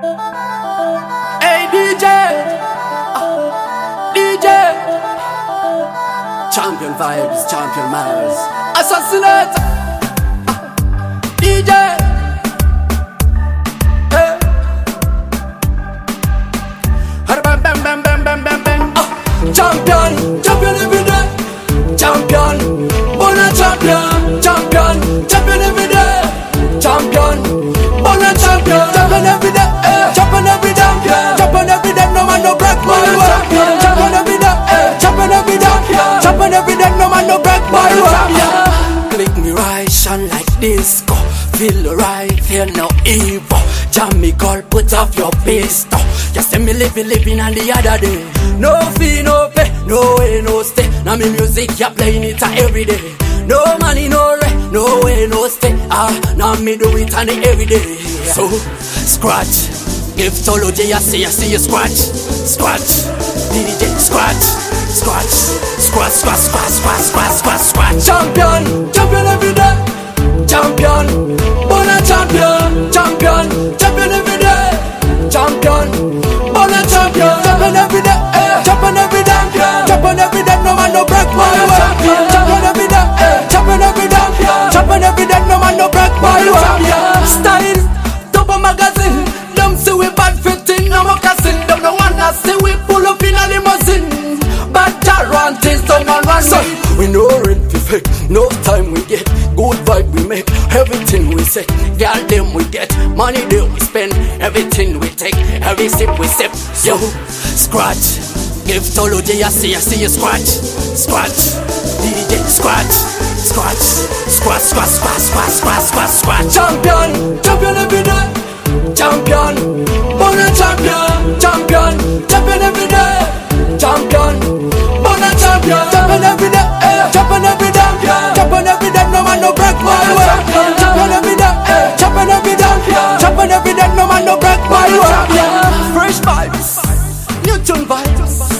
Hey DJ, DJ, champion vibes, champion manners, assassinate, DJ, hey, bam bam bam bam bam bam bam, champion, champion every day, champion, bona champion, champion, champion every day, champion, bona champion, champion every day. Champion every day, champion every day, no man no break my way. Champion every day, champion every day, champion every day, no man no break my way. Click me right, shine like disco. Feel right, feel no evil. Jam me girl, put off your pistol. You see me living on the other day. No fee, no pay, no way, no stay. Now me music, you playing it every day. No money, no rent, no way, no stay. Now me do it on the every day. So, scratch. Giftology, I see you scratch, scratch, DJ, scratch, scratch, scratch, scratch, scratch, scratch, scratch, scratch, scratch. Champion, champion every day, champion, bona champion, champion, champion every day, champion, bona champion, champion every day, champion every day, champion every day, no man no break my way. Champion every day, champion every day, champion every day, no man no break my way. Style, top of magazine. See we bad fitting, no more casting. Them no wanna see we pull up in a limousine. Bad guarantees, don't man run. So we no rent we fake, no time we get. Good vibe we make, everything we say. Girl them we get, money them we spend. Everything we take, every sip we sip. Yo, scratch, Giftology, I see you scratch, scratch, DJ, scratch, scratch, scratch, scratch, scratch, scratch, scratch, scratch, scratch. Champion, champion every day. Champion, bona champion, champion, champion every day, champion, bona champion, champion every day, champion every day, champion every day, no man no break my way. Champion every day, champion every day, champion every day, no man no break my way. Fresh vibes, new tune vibes.